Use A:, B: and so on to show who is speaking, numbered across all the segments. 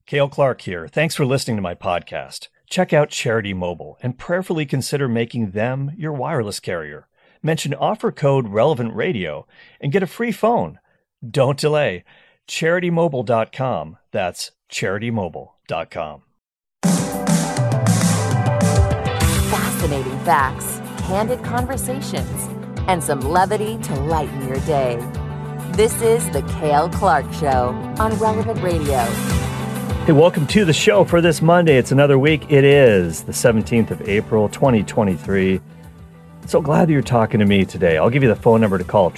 A: Cale Clark here. Thanks for listening to my podcast. Check out Charity Mobile and prayerfully consider making them your wireless carrier. Mention offer code Relevant Radio and get a free phone. Don't delay. CharityMobile.com. That's CharityMobile.com.
B: Fascinating facts, candid conversations, and some levity to lighten your day. This is The Cale Clark Show on Relevant Radio.
A: Hey, welcome to the show for this Monday. It's another week. It is the 17th of April, 2023. So glad that you're talking to me today. I'll give you the phone number to call,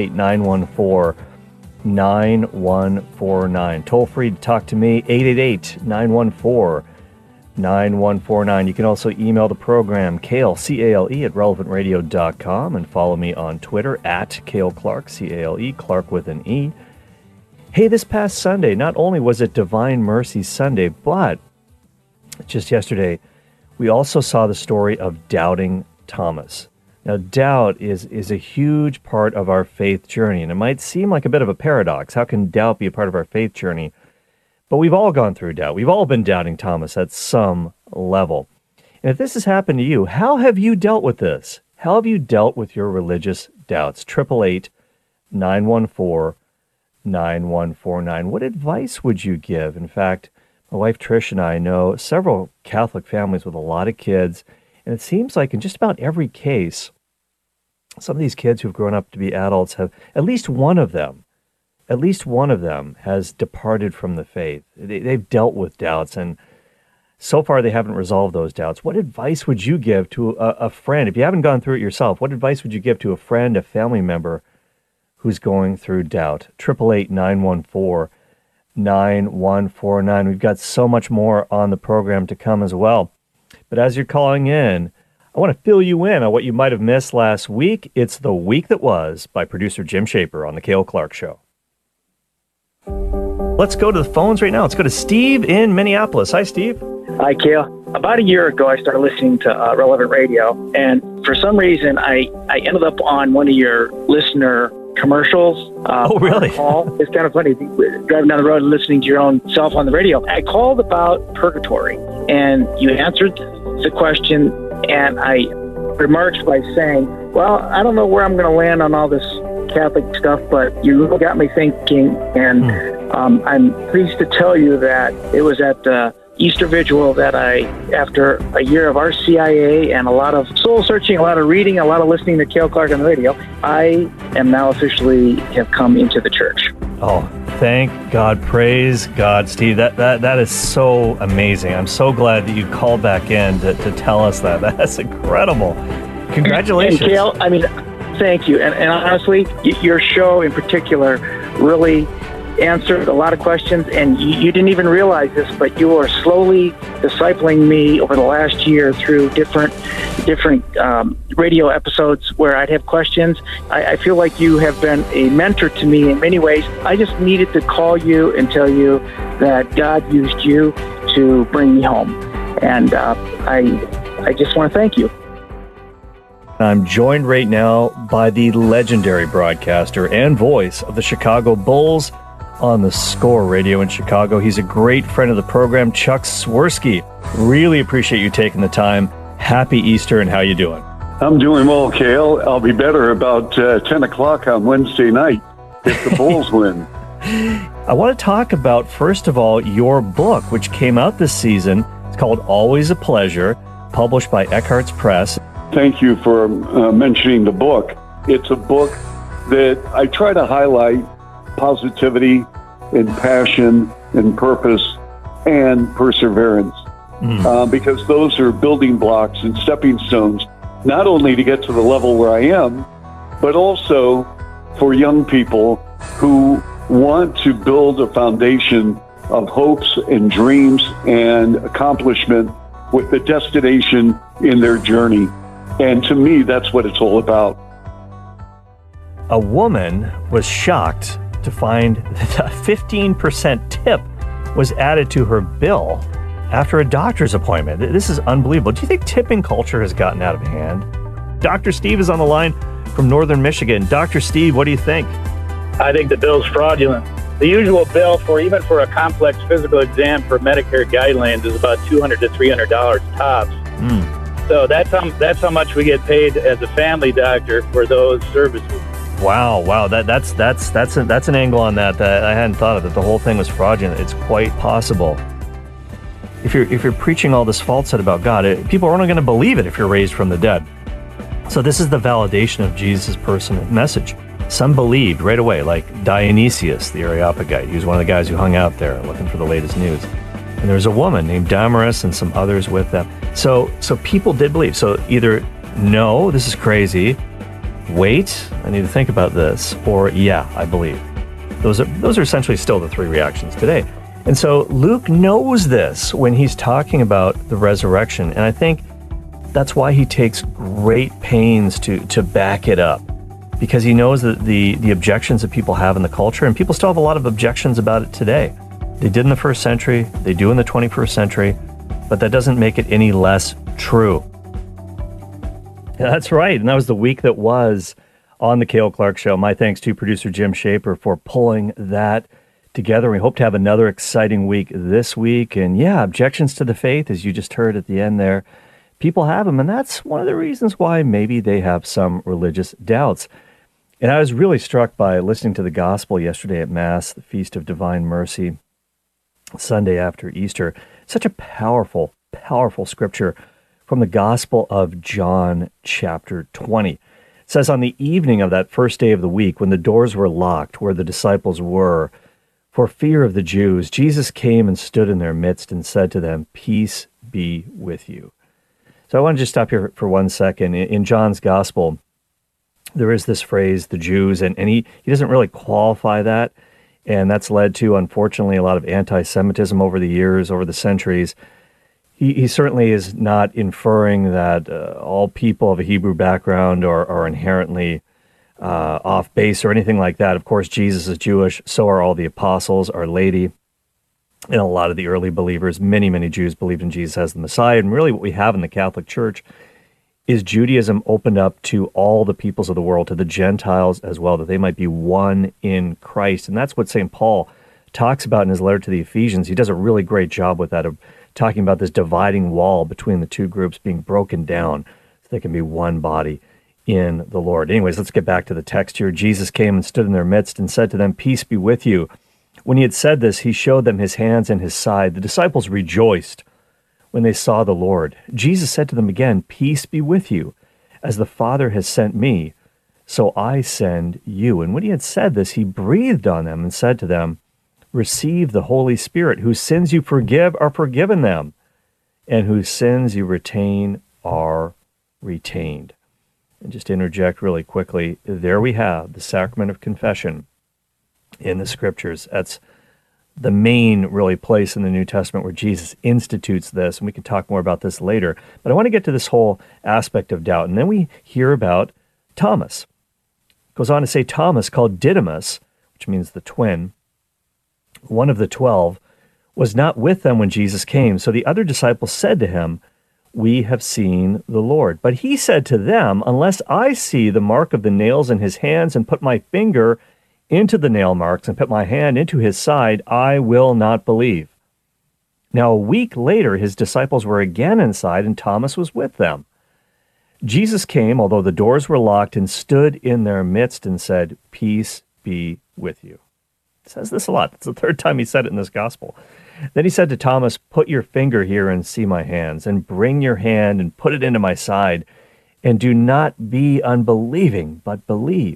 A: 888-914-9149. Toll free to talk to me, 888-914-9149. You can also email the program, Cale, C-A-L-E, at relevantradio.com, and follow me on Twitter, at Cale Clark, C-A-L-E, Clark with an E. Hey, this past Sunday, not only was it Divine Mercy Sunday, but just yesterday, we also saw the story of Doubting Thomas. Now, doubt is a huge part of our faith journey, and it might seem like a bit of a paradox. How can doubt be a part of our faith journey? But we've all gone through doubt. We've all been doubting Thomas at some level. And if this has happened to you, how have you dealt with this? How have you dealt with your religious doubts? 888-914-9149. What advice would you give? In fact, my wife Trish and I know several Catholic families with a lot of kids, and it seems like in just about every case, some of these kids who've grown up to be adults have, at least one of them has departed from the faith. They've dealt with doubts, and so far they haven't resolved those doubts. What advice would you give to a friend? If you haven't gone through it yourself, what advice would you give to a friend, a family member who's going through doubt? 888-914-9149. We've got so much more on the program to come as well. But as you're calling in, I want to fill you in on what you might have missed last week. It's The Week That Was by producer Jim Shaper on The Cale Clark Show. Let's go to the phones right now. Let's go to Steve in Minneapolis. Hi, Steve.
C: Hi, Cale. About a year ago, I started listening to Relevant Radio, and for some reason, I ended up on one of your listener commercials.
A: Oh, really?
C: It's kind of funny, driving down the road and listening to your own self on the radio. I called about purgatory, and you answered the question, and I remarked by saying, well, I don't know where I'm going to land on all this Catholic stuff, but you really got me thinking, and I'm pleased to tell you that it was at the Easter Vigil that after a year of RCIA and a lot of soul searching, a lot of reading, a lot of listening to Cale Clark on the radio, I am now officially have come into the church.
A: Oh, thank God. Praise God, Steve. That is so amazing. I'm so glad that you called back in to tell us that. That's incredible. Congratulations.
C: And Cale, I mean, thank you. And honestly, your show in particular really answered a lot of questions, and you didn't even realize this, but you are slowly discipling me over the last year through different radio episodes where I'd have questions. I feel like you have been a mentor to me in many ways. I just needed to call you and tell you that God used you to bring me home, and I just want to thank you.
A: I'm joined right now by the legendary broadcaster and voice of the Chicago Bulls on the Score Radio in Chicago. He's a great friend of the program, Chuck Swirsky. Really appreciate you taking the time. Happy Easter, and how you doing?
D: I'm doing well, Cale. I'll be better about 10 o'clock on Wednesday night if the Bulls win.
A: I want to talk about, first of all, your book, which came out this season. It's called Always a Pleasure, published by Eckhartz Press.
D: Thank you for mentioning the book. It's a book that I try to highlight positivity and passion and purpose and perseverance, because those are building blocks and stepping stones, not only to get to the level where I am, but also for young people who want to build a foundation of hopes and dreams and accomplishment with the destination in their journey. And to me, that's what it's all about.
A: A woman was shocked to find that a 15% tip was added to her bill after a doctor's appointment. This is unbelievable. Do you think tipping culture has gotten out of hand? Dr. Steve is on the line from Northern Michigan. Dr. Steve, what do you think?
E: I think the bill's fraudulent.
C: The usual bill for a complex physical exam for Medicare guidelines is about $200 to $300 tops. So that's how much we get paid as a family doctor for those services.
A: Wow. That's an angle on that I hadn't thought of. That the whole thing was fraudulent. It's quite possible. If you're preaching all this falsehood about God, people are only going to believe it if you're raised from the dead. So this is the validation of Jesus' person and message. Some believed right away, like Dionysius, the Areopagite. He was one of the guys who hung out there looking for the latest news. And there was a woman named Damaris and some others with them. So people did believe. So either, no, this is crazy, wait, I need to think about this, or yeah, I believe. Those are essentially still the three reactions today. And so Luke knows this when he's talking about the resurrection. And I think that's why he takes great pains to back it up, because he knows that the objections that people have in the culture, and people still have a lot of objections about it today. They did in the first century, they do in the 21st century, but that doesn't make it any less true. Yeah, that's right. And that was the week that was on the Cale Clark Show. My thanks to producer Jim Shaper for pulling that together. We hope to have another exciting week this week. And yeah, objections to the faith, as you just heard at the end there, people have them. And that's one of the reasons why maybe they have some religious doubts. And I was really struck by listening to the gospel yesterday at Mass, the Feast of Divine Mercy, Sunday after Easter. Such a powerful, powerful scripture from the Gospel of John, chapter 20. It says, on the evening of that first day of the week, when the doors were locked where the disciples were, for fear of the Jews, Jesus came and stood in their midst and said to them, "Peace be with you." So I want to just stop here for 1 second. In John's Gospel, there is this phrase, the Jews, and he doesn't really qualify that. And that's led to, unfortunately, a lot of anti-Semitism over the years, over the centuries. He certainly is not inferring that all people of a Hebrew background are inherently off base or anything like that. Of course, Jesus is Jewish, so are all the apostles, Our Lady, and a lot of the early believers. Many, many Jews believed in Jesus as the Messiah. And really what we have in the Catholic Church is Judaism opened up to all the peoples of the world, to the Gentiles as well, that they might be one in Christ. And that's what St. Paul talks about in his letter to the Ephesians. He does a really great job with that, of talking about this dividing wall between the two groups being broken down so they can be one body in the Lord. Anyways, let's get back to the text here. Jesus came and stood in their midst and said to them, "Peace be with you." When he had said this, he showed them his hands and his side. The disciples rejoiced when they saw the Lord. Jesus said to them again, "Peace be with you. As the Father has sent me, so I send you." And when he had said this, he breathed on them and said to them, "Receive the Holy Spirit. Whose sins you forgive are forgiven them, and whose sins you retain are retained." And just to interject really quickly, there we have the sacrament of confession in the Scriptures. That's the main, really, place in the New Testament where Jesus institutes this, and we can talk more about this later. But I want to get to this whole aspect of doubt. And then we hear about Thomas. It goes on to say, Thomas, called Didymus, which means the twin, one of the 12, was not with them when Jesus came. So the other disciples said to him, "We have seen the Lord." But he said to them, "Unless I see the mark of the nails in his hands and put my finger into the nail marks and put my hand into his side, I will not believe." Now a week later, his disciples were again inside, and Thomas was with them. Jesus came, although the doors were locked, and stood in their midst and said, "Peace be with you." It says this a lot. It's the third time he said it in this gospel. Then he said to Thomas, "Put your finger here and see my hands, and bring your hand and put it into my side, and do not be unbelieving, but believe."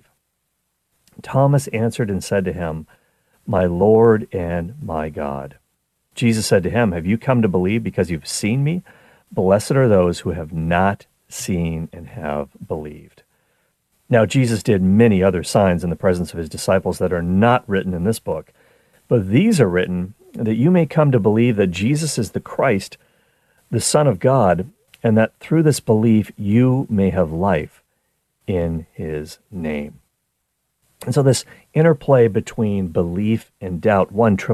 A: Thomas answered and said to him, "My Lord and my God." Jesus said to him, "Have you come to believe because you've seen me? Blessed are those who have not seen and have believed." Now, Jesus did many other signs in the presence of his disciples that are not written in this book, but these are written that you may come to believe that Jesus is the Christ, the Son of God, and that through this belief you may have life in his name. And so this interplay between belief and doubt,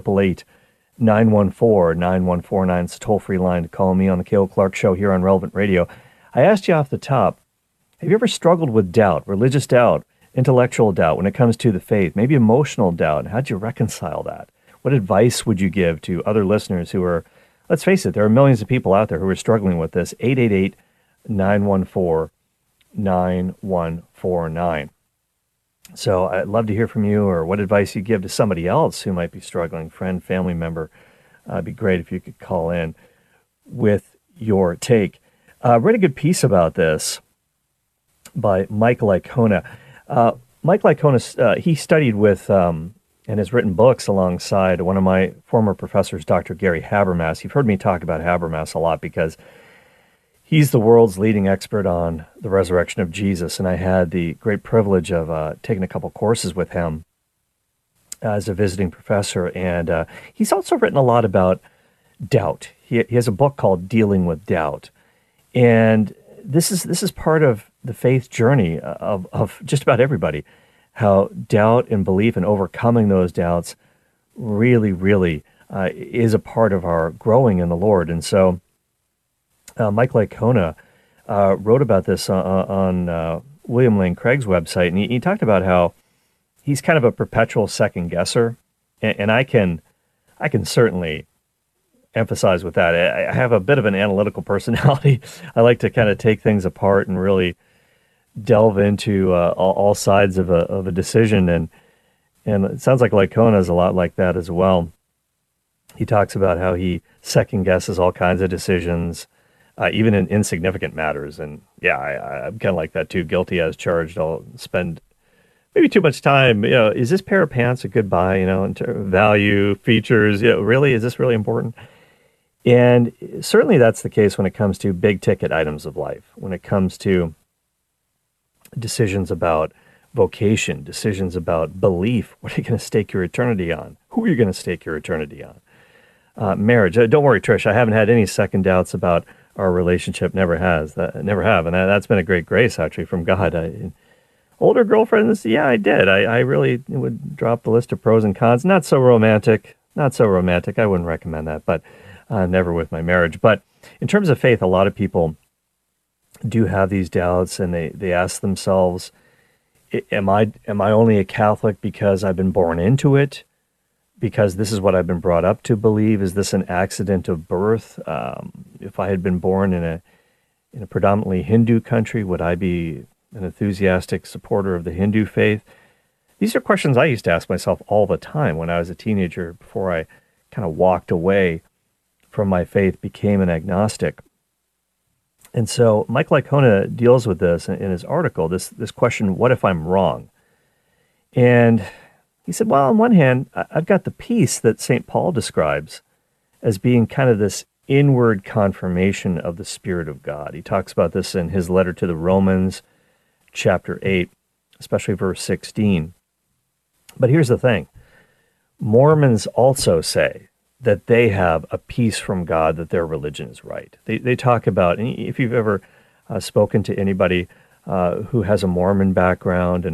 A: 1-888-914-9149, it's a toll-free line to call me on the Cale Clark Show here on Relevant Radio. I asked you off the top, have you ever struggled with doubt, religious doubt? intellectual doubt when it comes to the faith, maybe emotional doubt. How'd you reconcile that? What advice would you give to other listeners who are, let's face it, there are millions of people out there who are struggling with this? 888-914-9149. So I'd love to hear from you, or what advice you give to somebody else who might be struggling, friend, family member. It'd be great if you could call in with your take. Read a good piece about this by Mike Licona. Mike Licona, he studied with and has written books alongside one of my former professors, Dr. Gary Habermas. You've heard me talk about Habermas a lot because he's the world's leading expert on the resurrection of Jesus, and I had the great privilege of taking a couple courses with him as a visiting professor. And he's also written a lot about doubt. He has a book called Dealing with Doubt, and this is part of the faith journey of just about everybody. How doubt and belief and overcoming those doubts really, really is a part of our growing in the Lord. And so Mike Licona wrote about this on William Lane Craig's website, and he talked about how he's kind of a perpetual second guesser, and I can certainly emphasize with that. I have a bit of an analytical personality. I like to kind of take things apart and really delve into all sides of a decision, and it sounds like Licona is a lot like that as well. He talks about how he second guesses all kinds of decisions, even in insignificant matters. And yeah, I'm kind of like that too. Guilty as charged. I'll spend maybe too much time. Is this pair of pants a good buy? In terms of value, features. Really, is this really important? And certainly that's the case when it comes to big ticket items of life. When it comes to decisions about vocation, decisions about belief. What are you going to stake your eternity on? Who are you going to stake your eternity on? Marriage. Don't worry, Trish. I haven't had any second doubts about our relationship. Never have. And that's been a great grace, actually, from God. Older girlfriends, yeah, I did. I really would drop the list of pros and cons. Not so romantic. I wouldn't recommend that, but never with my marriage. But in terms of faith, a lot of people do have these doubts, and they ask themselves, am I only a Catholic because I've been born into it? Because this is what I've been brought up to believe? Is this an accident of birth? If I had been born in a predominantly Hindu country, would I be an enthusiastic supporter of the Hindu faith? These are questions I used to ask myself all the time when I was a teenager, before I kind of walked away from my faith, became an agnostic. And so Mike Licona deals with this in his article, this question, what if I'm wrong? And he said, well, on one hand, I've got the peace that St. Paul describes as being kind of this inward confirmation of the Spirit of God. He talks about this in his letter to the Romans, chapter 8, especially verse 16. But here's the thing. Mormons also say that they have a peace from God, that their religion is right. They talk about, if you've ever spoken to anybody who has a Mormon background,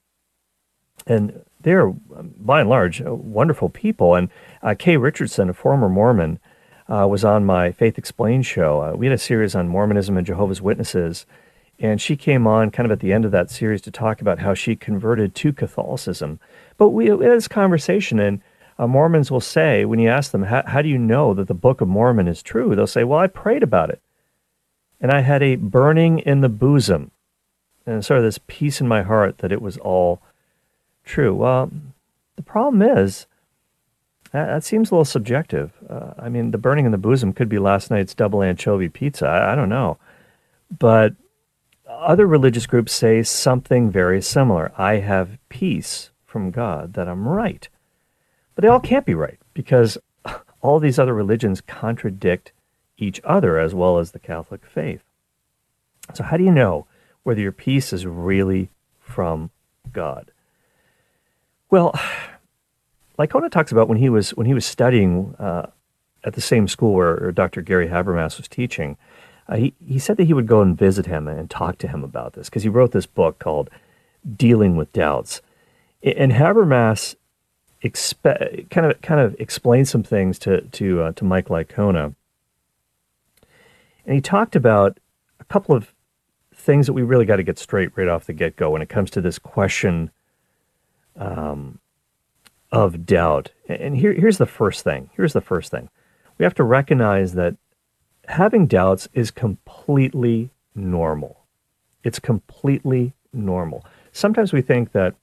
A: and they're, by and large, wonderful people. And Kay Richardson, a former Mormon, was on my Faith Explained show. We had a series on Mormonism and Jehovah's Witnesses, and she came on kind of at the end of that series to talk about how she converted to Catholicism. But we had this conversation, and Mormons will say, when you ask them, how do you know that the Book of Mormon is true? They'll say, well, I prayed about it, and I had a burning in the bosom, and sort of this peace in my heart that it was all true. Well, the problem is, that seems a little subjective. The burning in the bosom could be last night's double anchovy pizza. I don't know. But other religious groups say something very similar. I have peace from God that I'm right. But they all can't be right, because all these other religions contradict each other, as well as the Catholic faith. So how do you know whether your peace is really from God? Well, Licona talks about when he was studying at the same school where Dr. Gary Habermas was teaching. He said that he would go and visit him and talk to him about this, because he wrote this book called Dealing with Doubts. And Habermas kind of explained some things to Mike Licona. And he talked about a couple of things that we really got to get straight right off the get-go when it comes to this question of doubt. And here's the first thing. We have to recognize that having doubts is completely normal. It's completely normal. Sometimes we think that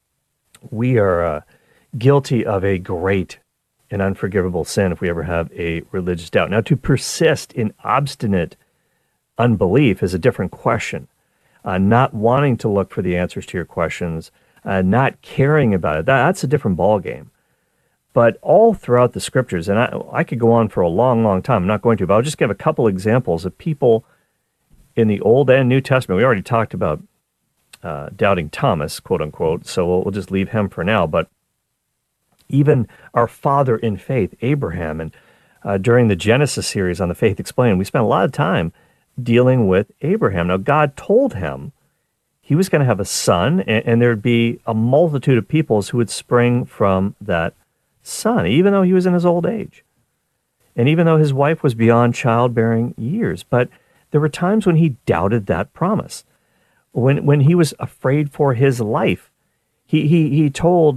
A: we are guilty of a great and unforgivable sin if we ever have a religious doubt. Now, to persist in obstinate unbelief is a different question. Not wanting to look for the answers to your questions, not caring about it, that's a different ballgame. But all throughout the scriptures, and I could go on for a long, long time, I'm not going to, but I'll just give a couple examples of people in the Old and New Testament. We already talked about doubting Thomas, quote unquote, so we'll just leave him for now. But even our father in faith, Abraham, and during the Genesis series on the Faith Explained, we spent a lot of time dealing with Abraham. Now, God told him he was going to have a son, and there'd be a multitude of peoples who would spring from that son, even though he was in his old age, and even though his wife was beyond childbearing years. But there were times when he doubted that promise, when he was afraid for his life. He told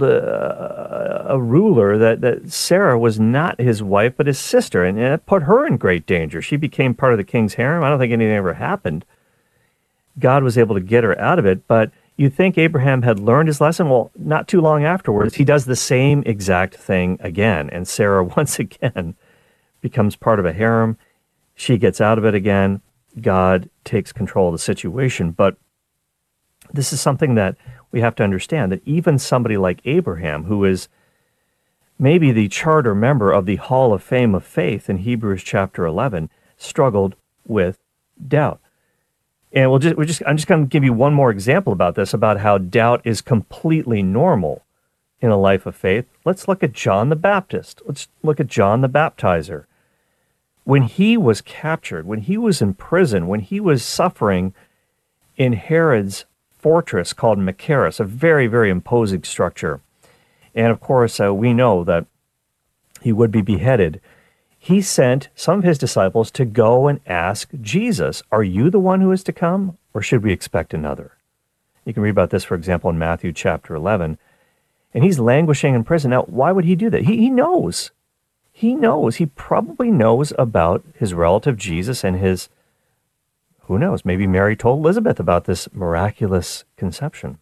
A: a ruler that Sarah was not his wife, but his sister, and it put her in great danger. She became part of the king's harem. I don't think anything ever happened. God was able to get her out of it, but you think Abraham had learned his lesson? Well, not too long afterwards, he does the same exact thing again, and Sarah once again becomes part of a harem. She gets out of it again. God takes control of the situation, but this is something that we have to understand, that even somebody like Abraham, who is maybe the charter member of the Hall of Fame of Faith in Hebrews chapter 11, struggled with doubt. And I'm just going to give you one more example about this, about how doubt is completely normal in a life of faith. Let's look at John the Baptist. Let's look at John the Baptizer. When he was captured, when he was in prison, when he was suffering in Herod's fortress called Machaerus, a very, very imposing structure. And of course, we know that he would be beheaded. He sent some of his disciples to go and ask Jesus, "Are you the one who is to come, or should we expect another?" You can read about this, for example, in Matthew chapter 11. And he's languishing in prison. Now, why would he do that? He knows. He knows. He probably knows about his relative Jesus and his, who knows, maybe Mary told Elizabeth about this miraculous conception.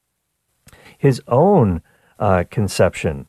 A: His own conception,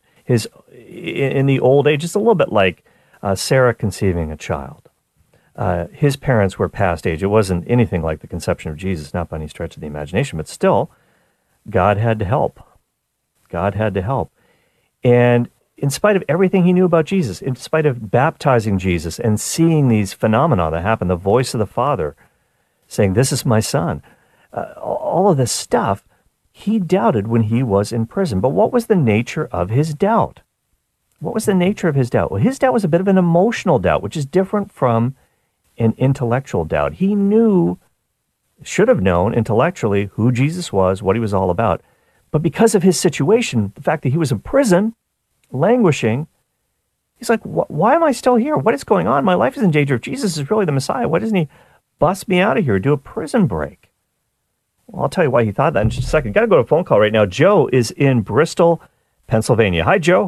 A: in the old age, it's a little bit like Sarah conceiving a child. His parents were past age. It wasn't anything like the conception of Jesus, not by any stretch of the imagination, but still, God had to help. God had to help. And in spite of everything he knew about Jesus, in spite of baptizing Jesus and seeing these phenomena that happen, the voice of the Father saying, "This is my son," all of this stuff, he doubted when he was in prison. But what was the nature of his doubt? What was the nature of his doubt? Well, his doubt was a bit of an emotional doubt, which is different from an intellectual doubt. He knew, should have known intellectually who Jesus was, what he was all about. But because of his situation, the fact that he was in prison, languishing, he's like, why am I still here? What is going on? My life is in danger. If Jesus is really the Messiah, why doesn't he bust me out of here, do a prison break? Well, I'll tell you why he thought that in just a second. Got to go to a phone call right now. Joe is in Bristol, Pennsylvania. Hi, Joe.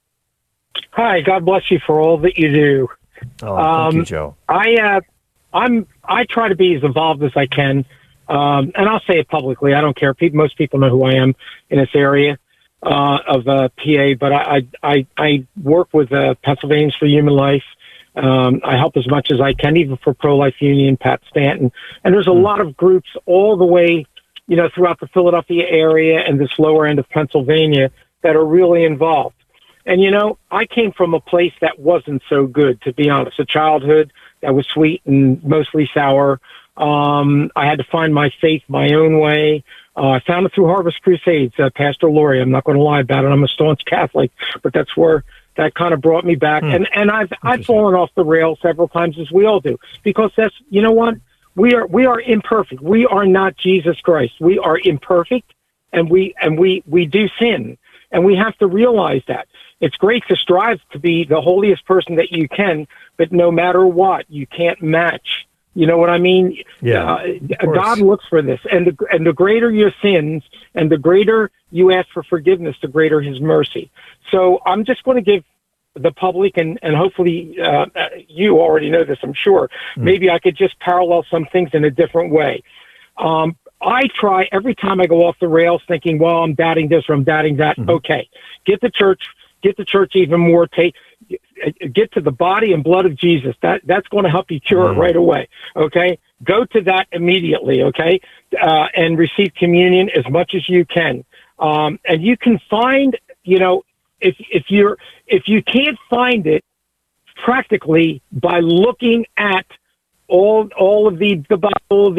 E: Hi, God bless you for all that you do.
A: Oh, thank you, Joe.
E: I try to be as involved as I can, and I'll say it publicly. I don't care. Most people know who I am in this area of PA, but I work with Pennsylvanians for Human Life. I help as much as I can, even for Pro-Life Union, Pat Stanton. And there's a lot of groups all the way, throughout the Philadelphia area and this lower end of Pennsylvania that are really involved. And, I came from a place that wasn't so good, to be honest, a childhood that was sweet and mostly sour. I had to find my faith my own way. I found it through Harvest Crusades, Pastor Laurie. I'm not going to lie about it. I'm a staunch Catholic, but that's where that kind of brought me back. And I've fallen off the rail several times, as we all do, because that's, what? We are imperfect. We are not Jesus Christ. We are imperfect, and we do sin. And we have to realize that. It's great to strive to be the holiest person that you can, but no matter what, you can't match You know what I mean?
A: Yeah.
E: God looks for this, and the greater your sins, and the greater you ask for forgiveness, the greater His mercy. So I'm just going to give the public, and hopefully you already know this, I'm sure. Maybe I could just parallel some things in a different way. I try every time I go off the rails thinking, well, I'm doubting this or I'm doubting that. Okay, get the church even more. Get to the body and blood of Jesus. That's going to help you cure it right away. Okay, go to that immediately. Okay, and receive communion as much as you can. And you can find, if you can't find it practically by looking at all of the Bible,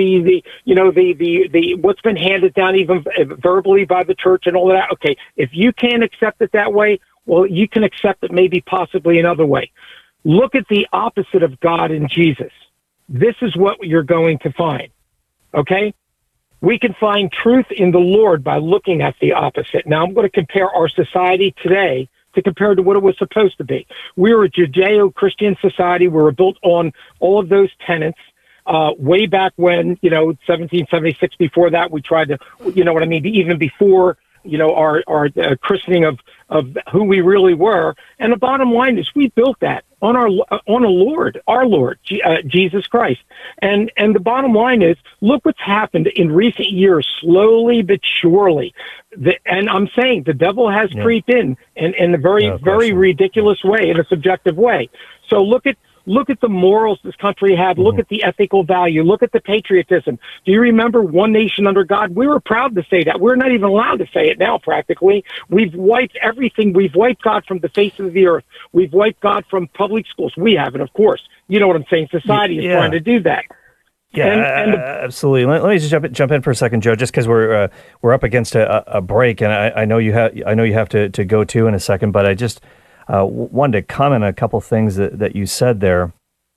E: the what's been handed down even verbally by the church and all of that. Okay, if you can't accept it that way, well, you can accept it maybe possibly another way. Look at the opposite of God in Jesus. This is what you're going to find. Okay? We can find truth in the Lord by looking at the opposite. Now, I'm going to compare our society today to compare to what it was supposed to be. We were a Judeo-Christian society. We were built on all of those tenets. Way back when, 1776, before that, we tried to, even before, our christening of who we really were. And the bottom line is we built that on our Lord, Jesus Christ. And the bottom line is, look what's happened in recent years, slowly but surely. And I'm saying the devil has creeped in a very ridiculous way, in a subjective way. So look at the morals this country had. Look at the ethical value. Look at the patriotism. Do you remember one nation under God? We were proud to say that. We're not even allowed to say it now, practically. We've wiped everything. We've wiped God from the face of the earth. We've wiped God from public schools. We haven't, of course. You know what I'm saying? Society is trying to do that.
A: Yeah, absolutely. Let me just jump in for a second, Joe, just because we're up against a break, and I know you have to go to in a second, but I just wanted to comment on a couple things that you said there.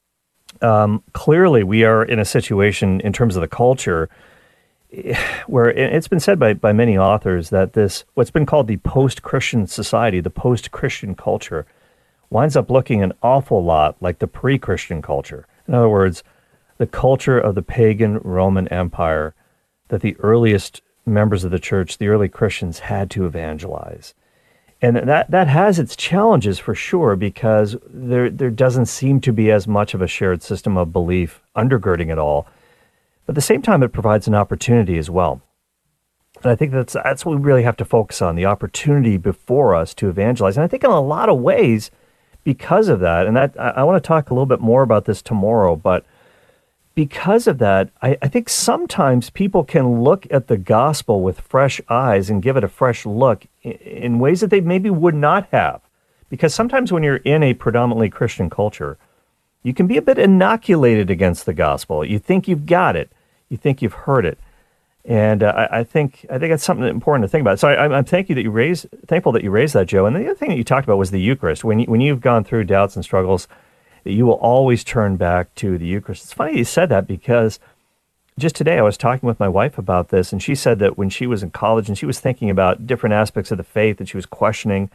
A: Clearly, we are in a situation in terms of the culture where it's been said by many authors that what's been called the post-Christian society, the post-Christian culture, winds up looking an awful lot like the pre-Christian culture. In other words, the culture of the pagan Roman Empire that the earliest members of the church, the early Christians, had to evangelize. And that has its challenges for sure, because there doesn't seem to be as much of a shared system of belief undergirding it all. But at the same time, it provides an opportunity as well. And I think that's what we really have to focus on, the opportunity before us to evangelize. And I think in a lot of ways, because of that, and I want to talk a little bit more about this tomorrow, but because of that, I think sometimes people can look at the gospel with fresh eyes and give it a fresh look in ways that they maybe would not have. Because sometimes when you're in a predominantly Christian culture, you can be a bit inoculated against the gospel. You think you've got it. You think you've heard it. And I think that's something important to think about. So I'm thankful that you raised that, Joe. And the other thing that you talked about was the Eucharist. When you've gone through doubts and struggles, that you will always turn back to the Eucharist. It's funny you said that, because just today I was talking with my wife about this, and she said that when she was in college and she was thinking about different aspects of the faith that she was questioning,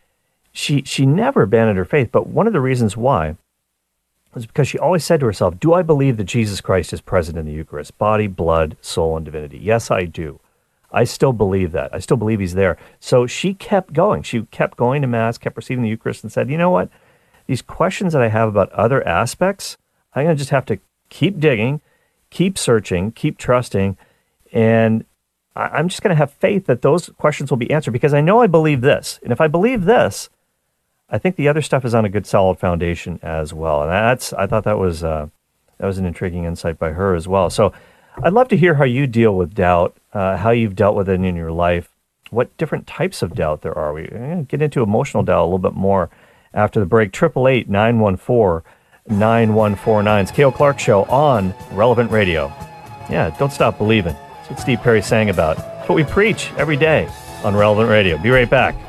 A: she never abandoned her faith. But one of the reasons why was because she always said to herself, do I believe that Jesus Christ is present in the Eucharist? Body, blood, soul, and divinity. Yes, I do. I still believe that. I still believe he's there. So she kept going. She kept going to Mass, kept receiving the Eucharist, and said, you know what? These questions that I have about other aspects, I'm going to just have to keep digging, keep searching, keep trusting, and I'm just going to have faith that those questions will be answered, because I know I believe this. And if I believe this, I think the other stuff is on a good, solid foundation as well. And I thought that was an intriguing insight by her as well. So I'd love to hear how you deal with doubt, how you've dealt with it in your life, what different types of doubt there are. We're going to get into emotional doubt a little bit more after the break. 888-914-9149. It's Cale Clark Show on Relevant Radio. Yeah, don't stop believing. That's what Steve Perry sang about. It's what we preach every day on Relevant Radio. Be right back.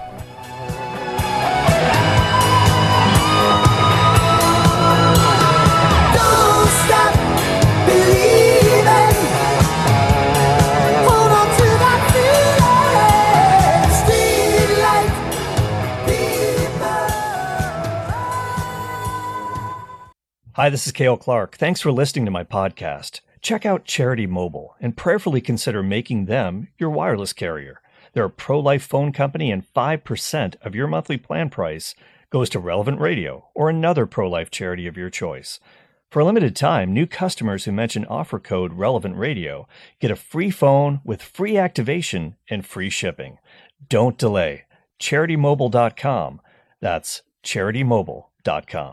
A: Hi, this is Cale Clark. Thanks for listening to my podcast. Check out Charity Mobile and prayerfully consider making them your wireless carrier. They're a pro-life phone company, and 5% of your monthly plan price goes to Relevant Radio or another pro-life charity of your choice. For a limited time, new customers who mention offer code Relevant Radio get a free phone with free activation and free shipping. Don't delay. CharityMobile.com. That's CharityMobile.com.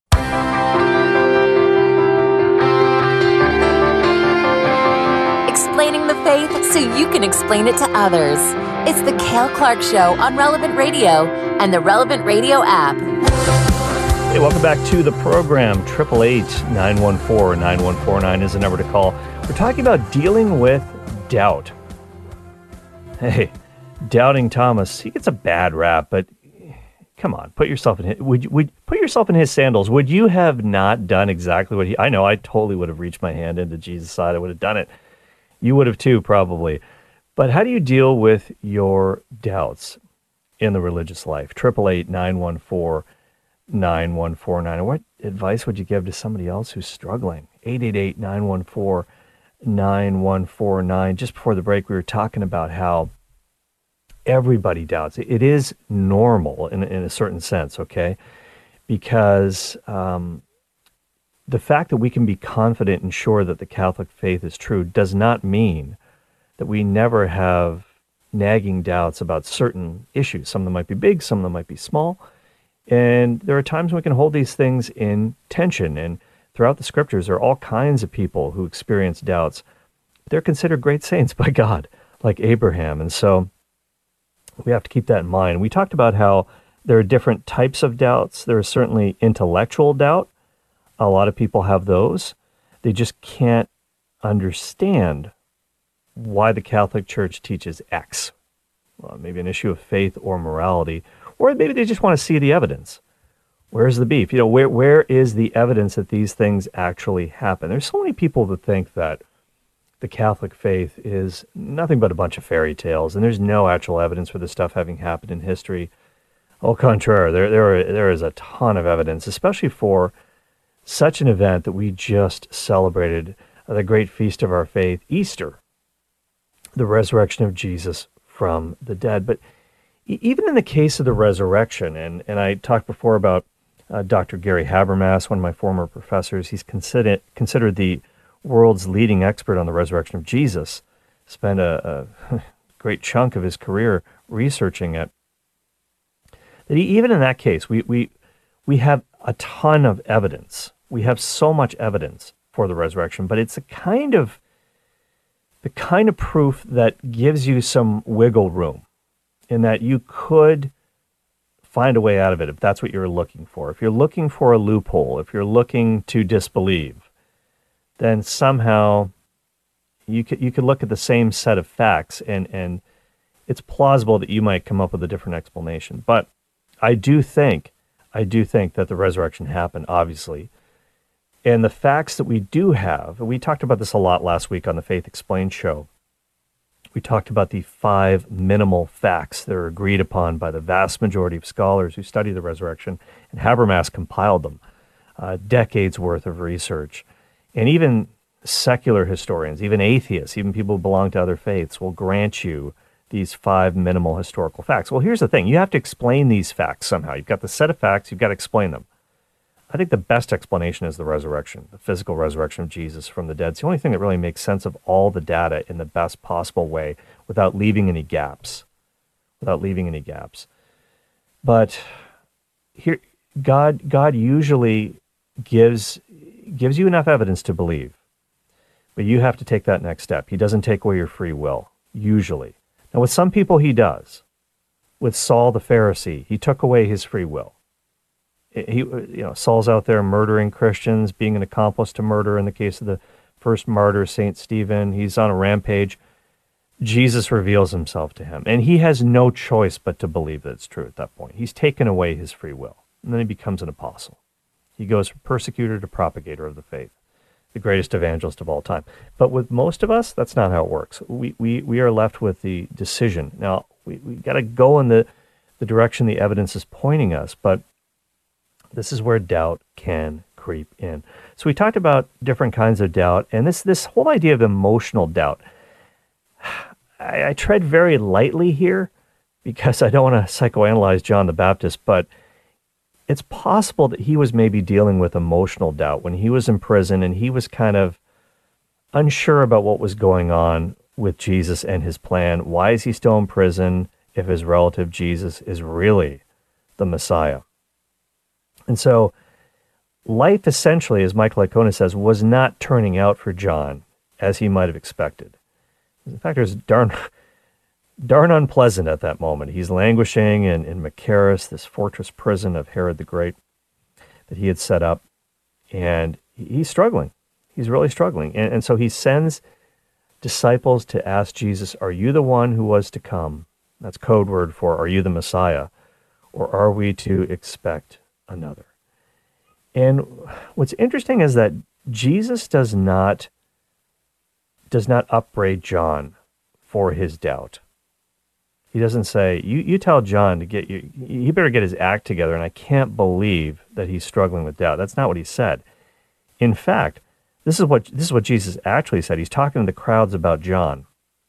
B: Explaining the faith so you can explain it to others. It's the Cale Clark Show on Relevant Radio and the Relevant Radio app.
A: Hey, welcome back to the program. 888-914-9149 is the number to call. We're talking about dealing with doubt. Hey, Doubting Thomas, he gets a bad rap, but come on, put yourself in his, would put yourself in his sandals. Would you have not done exactly what he? I know I totally would have reached my hand into Jesus' side. I would have done it. You would have too, probably. But how do you deal with your doubts in the religious life? 888-914-9149. What advice would you give to somebody else who's struggling? 888-914-9149. Just before the break, we were talking about how everybody doubts. It is normal in a certain sense, okay? Because the fact that we can be confident and sure that the Catholic faith is true does not mean that we never have nagging doubts about certain issues. Some of them might be big, some of them might be small. And there are times when we can hold these things in tension. And throughout the scriptures, there are all kinds of people who experience doubts. They're considered great saints by God, like Abraham. And so we have to keep that in mind. We talked about how there are different types of doubts. There is certainly intellectual doubt. A lot of people have those. They just can't understand why the Catholic Church teaches X. Well, maybe an issue of faith or morality, or maybe they just want to see the evidence. Where's the beef? Where is the evidence that these things actually happen? There's so many people that think that the Catholic faith is nothing but a bunch of fairy tales, and there's no actual evidence for this stuff having happened in history. Au contraire, there is a ton of evidence, especially for such an event that we just celebrated, the great feast of our faith, Easter, the resurrection of Jesus from the dead. But even in the case of the resurrection, and I talked before about Dr. Gary Habermas, one of my former professors, he's considered the world's leading expert on the resurrection of Jesus, spent a great chunk of his career researching it. That even in that case, we have a ton of evidence. We have so much evidence for the resurrection, but it's the kind of proof that gives you some wiggle room in that you could find a way out of it if that's what you're looking for. If you're looking for a loophole, if you're looking to disbelieve, then somehow you could look at the same set of facts and it's plausible that you might come up with a different explanation. But I do think that the resurrection happened, obviously. And the facts that we do have, we talked about this a lot last week on the Faith Explained show. We talked about the 5 minimal facts that are agreed upon by the vast majority of scholars who study the resurrection, and Habermas compiled them, decades worth of research. And even secular historians, even atheists, even people who belong to other faiths will grant you these 5 minimal historical facts. Well, here's the thing. You have to explain these facts somehow. You've got the set of facts. You've got to explain them. I think the best explanation is the resurrection, the physical resurrection of Jesus from the dead. It's the only thing that really makes sense of all the data in the best possible way without leaving any gaps. But here, God usually gives you enough evidence to believe, but you have to take that next step. He doesn't take away your free will, usually. Now, with some people, he does. With Saul the Pharisee, he took away his free will. Saul's out there murdering Christians, being an accomplice to murder. In the case of the first martyr, St. Stephen, he's on a rampage. Jesus reveals himself to him, and he has no choice but to believe that it's true at that point. He's taken away his free will, and then he becomes an apostle. He goes from persecutor to propagator of the faith, the greatest evangelist of all time. But with most of us, that's not how it works. We are left with the decision. Now, we got to go in the direction the evidence is pointing us, but this is where doubt can creep in. So we talked about different kinds of doubt, and this whole idea of emotional doubt. I tread very lightly here because I don't want to psychoanalyze John the Baptist, but it's possible that he was maybe dealing with emotional doubt when he was in prison and he was kind of unsure about what was going on with Jesus and his plan. Why is he still in prison if his relative Jesus is really the Messiah? And so life essentially, as Michael Licona says, was not turning out for John as he might have expected. In fact, it was darn unpleasant at that moment. He's languishing in Machaerus, this fortress prison of Herod the Great that he had set up, and he's struggling. He's really struggling. And so he sends disciples to ask Jesus, are you the one who was to come? That's code word for, are you the Messiah? Or are we to expect another? And what's interesting is that Jesus does not upbraid John for his doubt. He doesn't say, you tell John to he better get his act together, and I can't believe that he's struggling with doubt. That's not what he said. In fact, this is what Jesus actually said. He's talking to the crowds about John.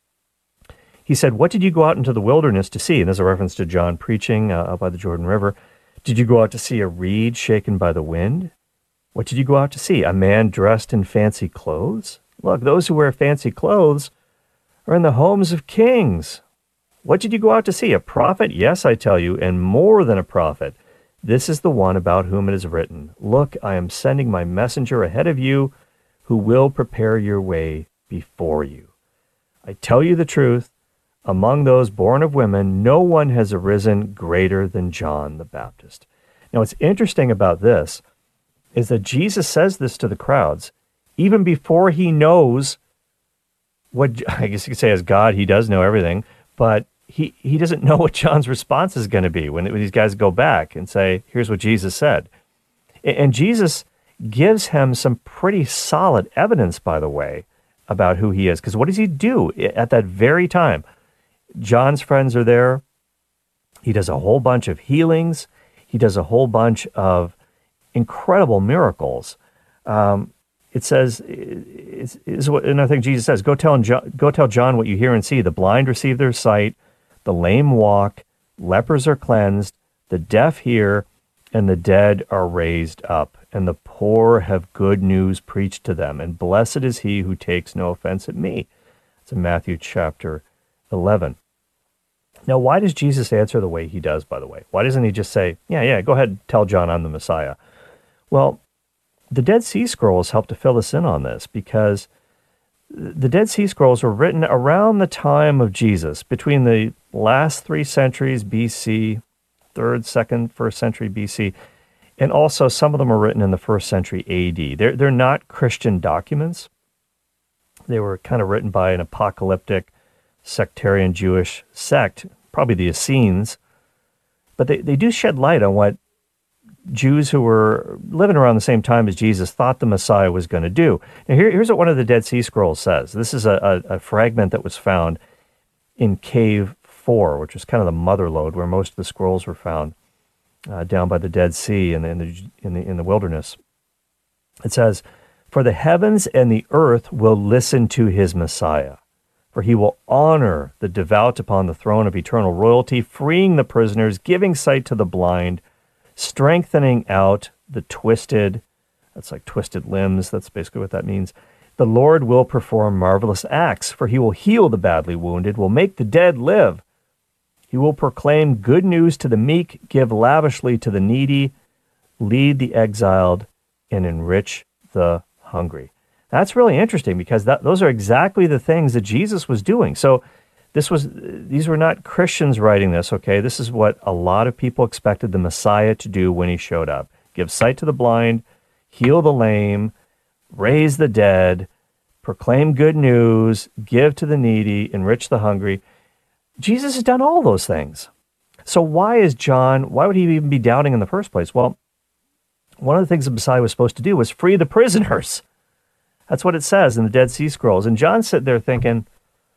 A: He said, what did you go out into the wilderness to see? And there's a reference to John preaching out by the Jordan River. Did you go out to see a reed shaken by the wind? What did you go out to see? A man dressed in fancy clothes? Look, those who wear fancy clothes are in the homes of kings. What did you go out to see? A prophet? Yes, I tell you, and more than a prophet. This is the one about whom it is written, look, I am sending my messenger ahead of you who will prepare your way before you. I tell you the truth, among those born of women, no one has arisen greater than John the Baptist. Now, what's interesting about this is that Jesus says this to the crowds even before he knows what, I guess you could say as God, he does know everything, but he doesn't know what John's response is going to be when these guys go back and say, here's what Jesus said. And Jesus gives him some pretty solid evidence, by the way, about who he is. Because what does he do at that very time? John's friends are there. He does a whole bunch of healings. He does a whole bunch of incredible miracles. It says, and I think Jesus says, go tell John what you hear and see. The blind receive their sight, the lame walk, lepers are cleansed, the deaf hear, and the dead are raised up, and the poor have good news preached to them. And blessed is he who takes no offense at me. It's in Matthew chapter 11. Now, why does Jesus answer the way he does, by the way? Why doesn't he just say, yeah, go ahead and tell John I'm the Messiah? Well, the Dead Sea Scrolls help to fill us in on this, because the Dead Sea Scrolls were written around the time of Jesus, between the last 3 centuries BC, 3rd, 2nd, 1st century BC, and also some of them are written in the 1st century AD. They're not Christian documents. They were kind of written by an apocalyptic sectarian Jewish sect, probably the Essenes, but they do shed light on what Jews who were living around the same time as Jesus thought the Messiah was going to do. Now, here's what one of the Dead Sea Scrolls says. This is a fragment that was found in Cave 4, which is kind of the mother lode where most of the scrolls were found, down by the Dead Sea and in the wilderness. It says, "For the heavens and the earth will listen to his Messiah, for he will honor the devout upon the throne of eternal royalty, freeing the prisoners, giving sight to the blind, strengthening out the twisted," that's like twisted limbs, that's basically what that means. "The Lord will perform marvelous acts, for he will heal the badly wounded, will make the dead live. He will proclaim good news to the meek, give lavishly to the needy, lead the exiled, and enrich the hungry." That's really interesting, because those are exactly the things that Jesus was doing. So these were not Christians writing this, okay? This is what a lot of people expected the Messiah to do when he showed up. Give sight to the blind, heal the lame, raise the dead, proclaim good news, give to the needy, enrich the hungry. Jesus has done all those things. So why would he even be doubting in the first place? Well, one of the things the Messiah was supposed to do was free the prisoners. That's what it says in the Dead Sea Scrolls. And John's sitting there thinking,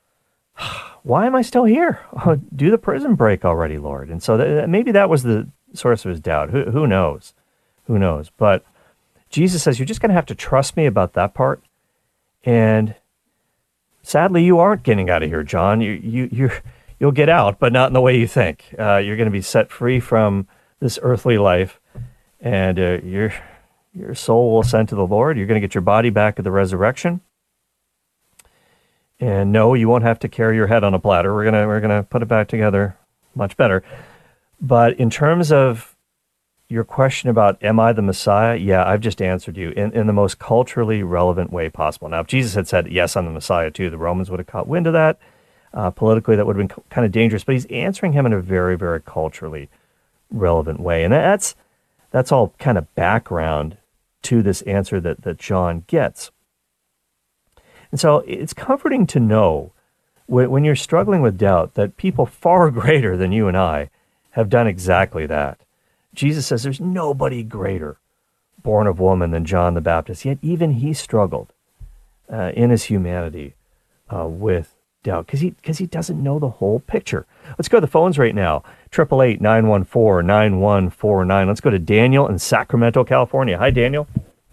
A: why am I still here? Do the prison break already, Lord. And so maybe that was the source of his doubt. Who knows? Who knows? But Jesus says, you're just going to have to trust me about that part. And sadly, you aren't getting out of here, John. You'll get out, but not in the way you think. You're going to be set free from this earthly life, and your soul will ascend to the Lord. You're going to get your body back at the resurrection. And no, you won't have to carry your head on a platter. We're gonna put it back together much better. But in terms of your question about, am I the Messiah? Yeah, I've just answered you in the most culturally relevant way possible. Now, if Jesus had said, yes, I'm the Messiah too, the Romans would have caught wind of that. Politically, that would have been kind of dangerous. But he's answering him in a very, very culturally relevant way. And that's all kind of background to this answer that John gets. And so it's comforting to know when you're struggling with doubt that people far greater than you and I have done exactly that. Jesus says there's nobody greater born of woman than John the Baptist, yet even he struggled in his humanity with doubt because he doesn't know the whole picture. Let's go to the phones right now, 888-914-9149. Let's go to Daniel in Sacramento, California. Hi, Daniel.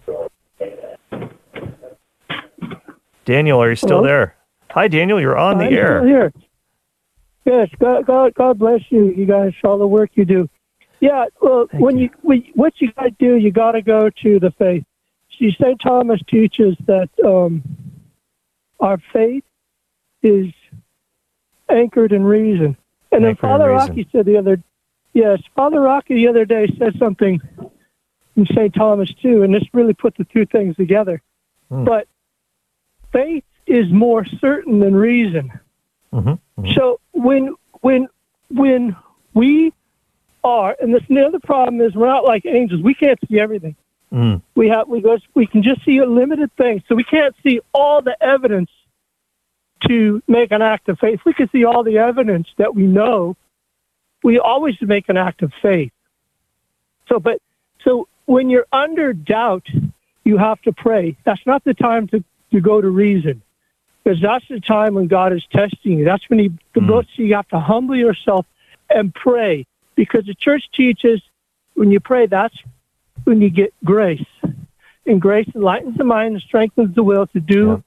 A: Daniel, are you still there? Hi, Daniel. You're on the air.
F: Still here. Yes, God bless you. You guys, all the work you do. Yeah. Well, what you got to do, you got to go to the faith. See, St. Thomas teaches that our faith is anchored in reason. And then Father Rocky said Father Rocky the other day said something in St. Thomas too, and this really put the two things together. But faith is more certain than reason. So when we are, and the other problem is we're not like angels. We can't see everything. We can just see a limited thing. So we can't see all the evidence to make an act of faith. We can see all the evidence that we know. We always make an act of faith. So when you're under doubt, you have to pray. That's not the time to go to reason, because that's the time when God is testing you. That's when you have to humble yourself and pray, because the church teaches when you pray, that's when you get grace. And grace enlightens the mind and strengthens the will to do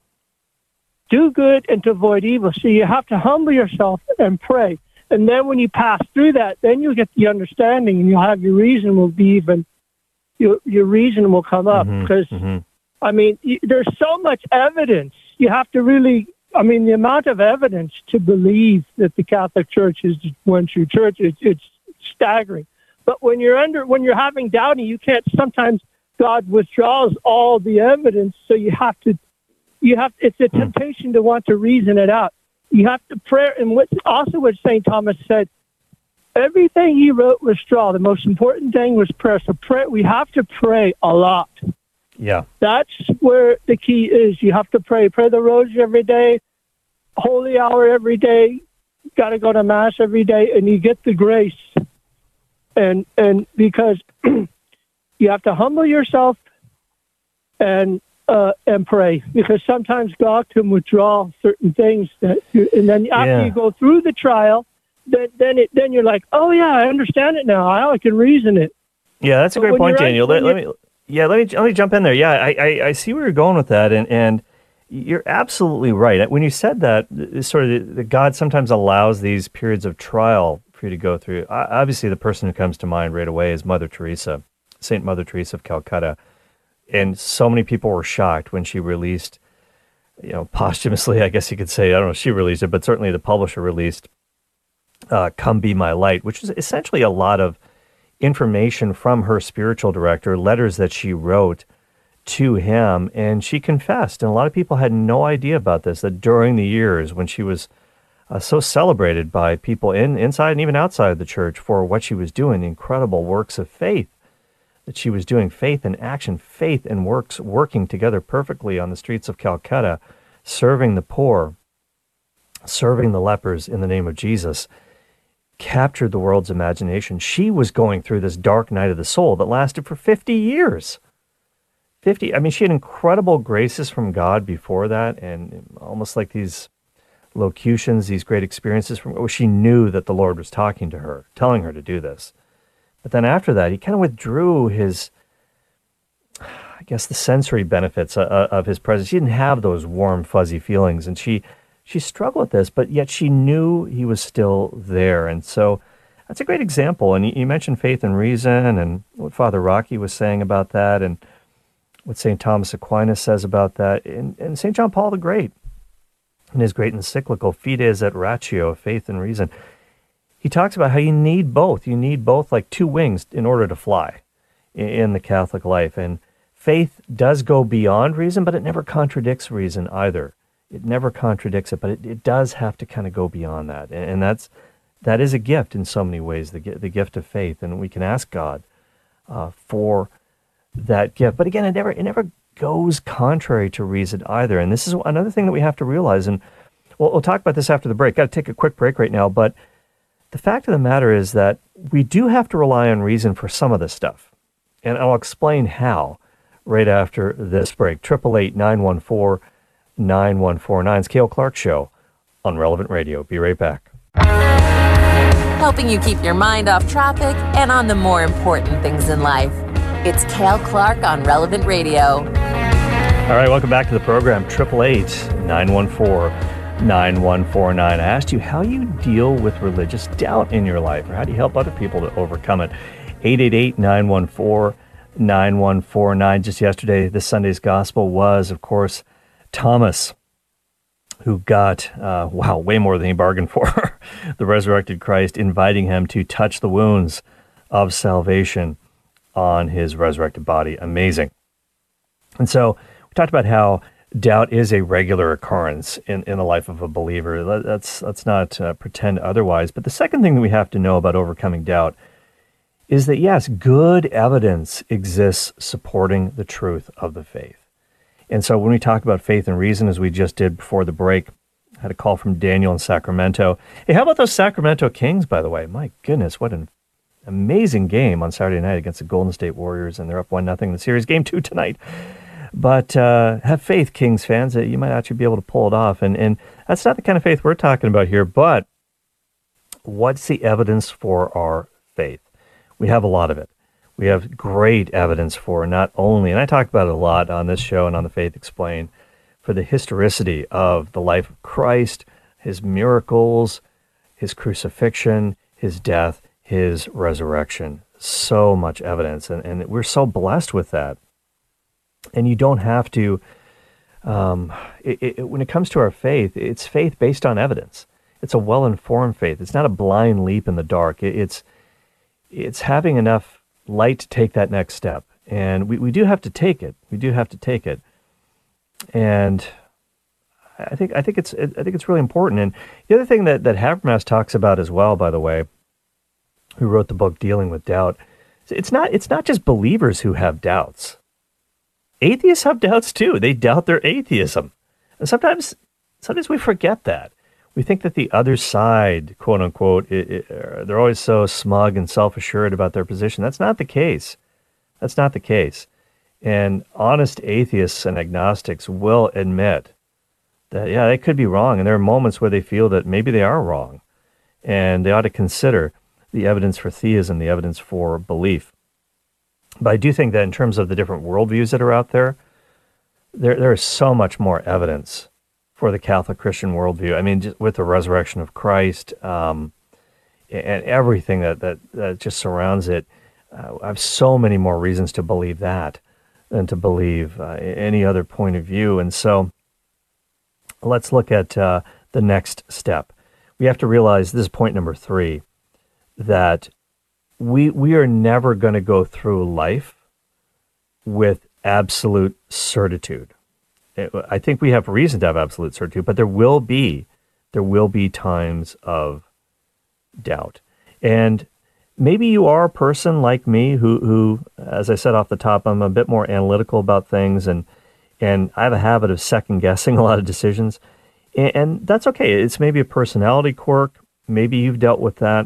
F: good and to avoid evil. So you have to humble yourself and pray. And then when you pass through that, then you'll get the understanding, and you'll have your reason will be even, your reason will come up. Because, I mean, there's so much evidence. You have to really, the amount of evidence to believe that the Catholic Church is one true church, it's staggering. But when you're having doubting, you can't, sometimes God withdraws all the evidence, so it's a temptation to want to reason it out. You have to pray, and what St. Thomas said, everything he wrote was straw. The most important thing was prayer. So we have to pray a lot.
A: Yeah.
F: That's where the key is. You have to pray. Pray the rosary every day, holy hour every day. Got to go to Mass every day, and you get the grace. And because you have to humble yourself and pray, because sometimes God can withdraw certain things and then after you go through the trial, then you're like, oh yeah, I understand it now. I can reason it.
A: Yeah, that's a great point, Daniel. Let me jump in there. Yeah, I see where you're going with that, and you're absolutely right. When you said that, sort of that God sometimes allows these periods of trial for you to go through. Obviously, the person who comes to mind right away is Mother Teresa, Saint Mother Teresa of Calcutta. And so many people were shocked when she released, posthumously, I guess you could say, I don't know if she released it, but certainly the publisher released Come Be My Light, which is essentially a lot of information from her spiritual director, letters that she wrote to him, and she confessed. And a lot of people had no idea about this, that during the years when she was so celebrated by people inside and even outside of the church for what she was doing, the incredible works of faith that she was doing, faith and action, faith and works working together perfectly on the streets of Calcutta, serving the poor, serving the lepers in the name of Jesus, captured the world's imagination. She was going through this dark night of the soul that lasted for 50 years. She had incredible graces from God before that, and almost like these locutions, these great experiences from she knew that the Lord was talking to her, telling her to do this. But then after that, he kind of withdrew his I guess, the sensory benefits of his presence. She didn't have those warm, fuzzy feelings, and she struggled with this, but yet she knew he was still there. And so that's a great example. And you mentioned faith and reason, and what Father Rocky was saying about that, and what St. Thomas Aquinas says about that, and St. John Paul the Great, in his great encyclical, Fides et Ratio, Faith and Reason, he talks about how you need both. You need both like two wings in order to fly in the Catholic life. And faith does go beyond reason, but it never contradicts reason either. It never contradicts it, but it does have to kind of go beyond that. And that is a gift in so many ways, the gift of faith. And we can ask God for that gift. But again, it never goes contrary to reason either. And this is another thing that we have to realize. And we'll talk about this after the break. Got to take a quick break right now. But the fact of the matter is that we do have to rely on reason for some of this stuff. And I'll explain how right after this break. 888-914-9149. It's Cale Clark Show on Relevant Radio. Be right back.
B: Helping you keep your mind off traffic and on the more important things in life. It's Cale Clark on Relevant Radio.
A: All right, welcome back to the program. 888-914-9149. I asked you how you deal with religious doubt in your life, or how do you help other people to overcome it? 888-914-9149. Just yesterday, this Sunday's gospel was, of course, Thomas, who got, way more than he bargained for, the resurrected Christ, inviting him to touch the wounds of salvation on his resurrected body. Amazing. And so we talked about how doubt is a regular occurrence in the life of a believer. Let's not pretend otherwise. But the second thing that we have to know about overcoming doubt is that, yes, good evidence exists supporting the truth of the faith. And so when we talk about faith and reason, as we just did before the break, I had a call from Daniel in Sacramento. Hey, how about those Sacramento Kings, by the way? My goodness, what an amazing game on Saturday night against the Golden State Warriors, and they're up 1-0 in the series. Game 2 tonight. But have faith, Kings fans, that you might actually be able to pull it off. And that's not the kind of faith we're talking about here, but what's the evidence for our faith? We have a lot of it. We have great evidence for not only, and I talked about it a lot on this show and on the Faith Explained, for the historicity of the life of Christ, his miracles, his crucifixion, his death, his resurrection. So much evidence, and we're so blessed with that. And you don't have to, when it comes to our faith, it's faith based on evidence. It's a well-informed faith. It's not a blind leap in the dark. It's having enough light to take that next step. And we do have to take it. We do have to take it. And I think it's really important. And the other thing that Habermas talks about as well, by the way, who wrote the book Dealing with Doubt, it's not just believers who have doubts. Atheists have doubts too. They doubt their atheism. And sometimes we forget that. We think that the other side, quote unquote, they're always so smug and self-assured about their position. That's not the case. That's not the case. And honest atheists and agnostics will admit that, yeah, they could be wrong. And there are moments where they feel that maybe they are wrong. And they ought to consider the evidence for theism, the evidence for belief. But I do think that in terms of the different worldviews that are out there, there is so much more evidence for the Catholic Christian worldview. I mean, just with the resurrection of Christ and everything that just surrounds it, I have so many more reasons to believe that than to believe any other point of view. And so let's look at the next step. We have to realize, this is point number 3, that we are never going to go through life with absolute certitude. I think we have reason to have absolute certitude, but there will be times of doubt. And maybe you are a person like me who, as I said off the top, I'm a bit more analytical about things, and I have a habit of second guessing a lot of decisions. And that's okay. It's maybe a personality quirk. Maybe you've dealt with that.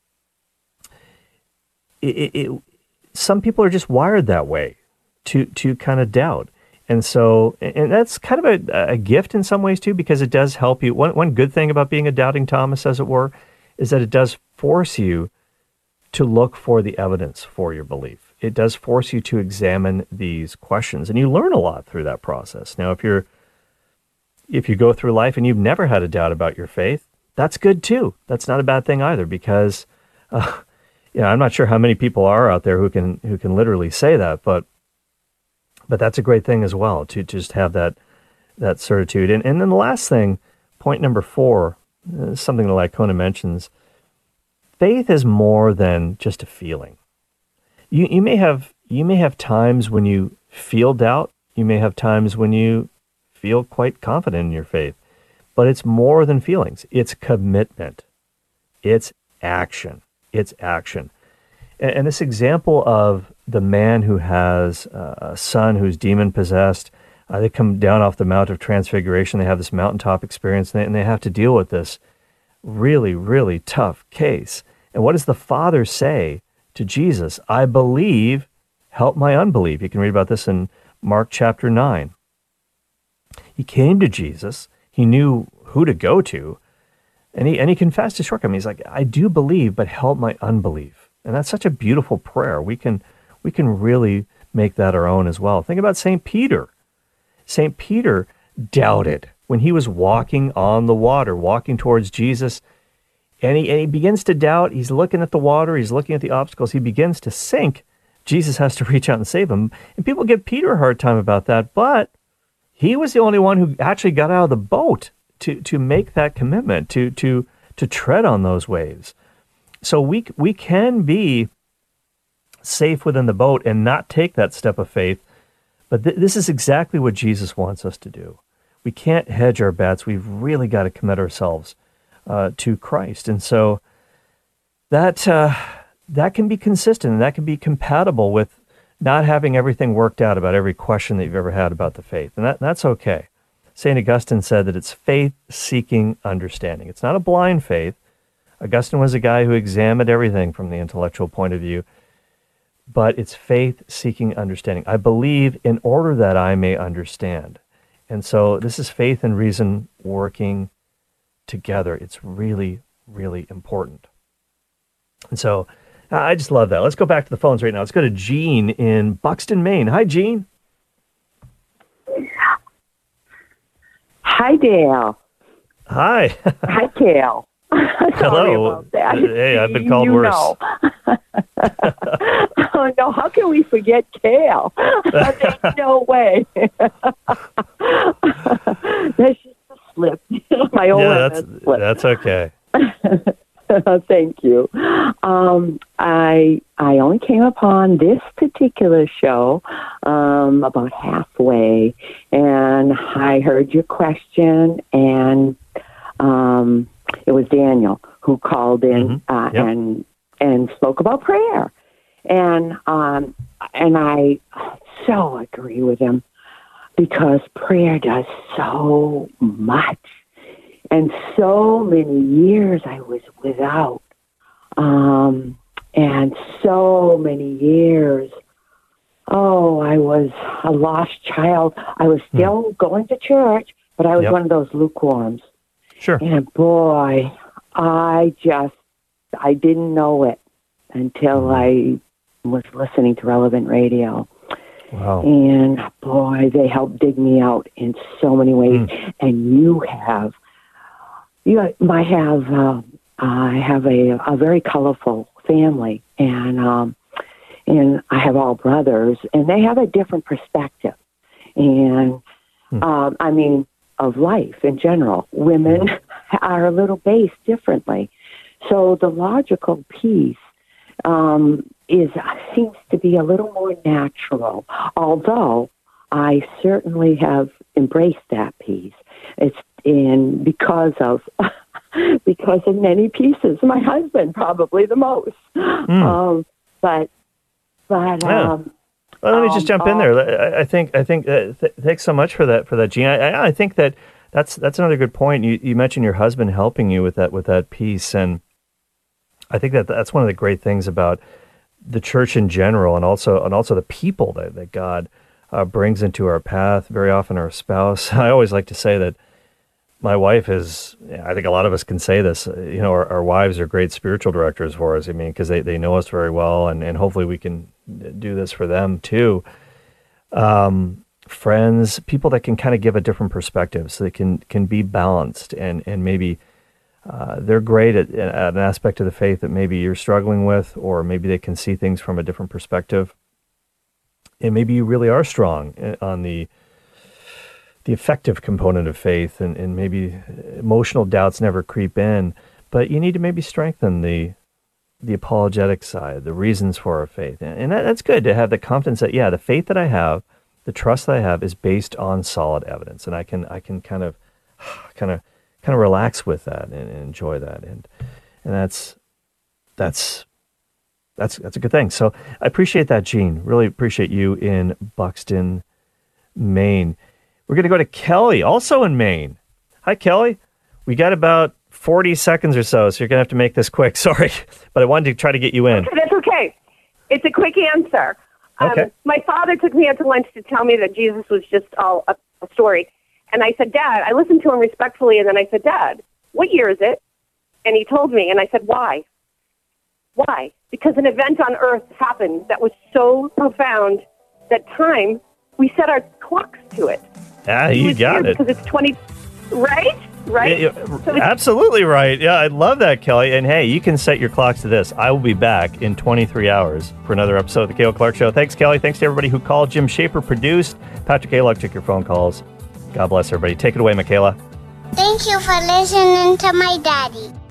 A: Some people are just wired that way to kind of doubt. And so, and that's kind of a gift in some ways too, because it does help you. One good thing about being a doubting Thomas, as it were, is that it does force you to look for the evidence for your belief. it does force you to examine these questions, and you learn a lot through that process. Now, if you go through life and you've never had a doubt about your faith, that's good too. That's not a bad thing either, because I'm not sure how many people are out there who can literally say that, but that's a great thing as well, to just have that certitude. And then the last thing, point number 4, something that Licona mentions, faith is more than just a feeling. You may have times when you feel doubt. You may have times when you feel quite confident in your faith, but it's more than feelings. It's commitment. It's action. It's action. And this example of the man who has a son who's demon-possessed, they come down off the Mount of Transfiguration. They have this mountaintop experience, and they have to deal with this really, really tough case. And what does the father say to Jesus? I believe, help my unbelief. You can read about this in Mark chapter 9. He came to Jesus. He knew who to go to, and he confessed his shortcomings. He's like, I do believe, but help my unbelief. And that's such a beautiful prayer. We can really make that our own as well. Think about St. Peter. St. Peter doubted when he was walking on the water, walking towards Jesus, and he begins to doubt. He's looking at the water. He's looking at the obstacles. He begins to sink. Jesus has to reach out and save him. And people give Peter a hard time about that, but he was the only one who actually got out of the boat to make that commitment, to tread on those waves. So we can be safe within the boat and not take that step of faith, but this is exactly what Jesus wants us to do. We can't hedge our bets. We've really got to commit ourselves to Christ. And so that can be consistent, and that can be compatible with not having everything worked out about every question that you've ever had about the faith. And that's okay. St. Augustine said that it's faith-seeking understanding. It's not a blind faith. Augustine was a guy who examined everything from the intellectual point of view, but it's faith-seeking understanding. I believe in order that I may understand. And so this is faith and reason working together. It's really, really important. And so I just love that. Let's go back to the phones right now. Let's go to Jean in Buxton, Maine. Hi, Jean.
G: Hi, Dale.
A: Hi.
G: Hi, Kale.
A: Hello. Hey, I've been called worse.
G: Oh, no, how can we forget Kale? There's no way. That's just a slip. My old slip.
A: That's okay.
G: Thank you. I only came upon this particular show about halfway, and I heard your question, and it was Daniel who called in and spoke about prayer, and I so agree with him, because prayer does so much. And so many years I was without. And so many years, I was a lost child. I was still going to church, but I was one of those lukewarms.
A: Sure.
G: And boy, I didn't know it until I was listening to Relevant Radio.
A: Wow.
G: And boy, they helped dig me out in so many ways. And I have a very colorful family, and I have all brothers, and they have a different perspective, and of life in general. Women are a little based differently, so the logical piece seems to be a little more natural. Although I certainly have embraced that piece. Because of many pieces. My husband probably the most.
A: Well, let me just jump in there. I think thanks so much for that, Gene. I think that's another good point. You mentioned your husband helping you with that piece, and I think that's one of the great things about the church in general, and also the people that God brings into our path. Very often, our spouse. I always like to say that my wife is, I think a lot of us can say this, our wives are great spiritual directors for us. I mean, because they know us very well, and hopefully we can do this for them too. Friends, people that can kind of give a different perspective, so they can be balanced, and maybe they're great at an aspect of the faith that maybe you're struggling with, or maybe they can see things from a different perspective. And maybe you really are strong on the effective component of faith, and maybe emotional doubts never creep in, but you need to maybe strengthen the apologetic side, the reasons for our faith. And that's good to have the confidence that, the faith that I have, the trust that I have is based on solid evidence. And I can kind of relax with that and enjoy that. And that's a good thing. So I appreciate that, Gene. Really appreciate you in Buxton, Maine. We're going to go to Kelly, also in Maine. Hi, Kelly. We got about 40 seconds or so you're going to have to make this quick. Sorry, but I wanted to try to get you in.
H: Okay, that's okay. It's a quick answer.
A: Okay.
H: My father took me out to lunch to tell me that Jesus was just all a story. And I said, Dad, I listened to him respectfully, and then I said, Dad, what year is it? And he told me, and I said, why? Why? Because an event on Earth happened that was so profound that time, we set our clocks to it.
A: Yeah, you got it.
H: Because it's 20, right? Right?
A: Yeah, absolutely right. Yeah, I love that, Kelly. And hey, you can set your clocks to this. I will be back in 23 hours for another episode of The Cale Clark Show. Thanks, Kelly. Thanks to everybody who called. Jim Shaper produced. Patrick Aylock took your phone calls. God bless everybody. Take it away, Michaela.
I: Thank you for listening to my daddy.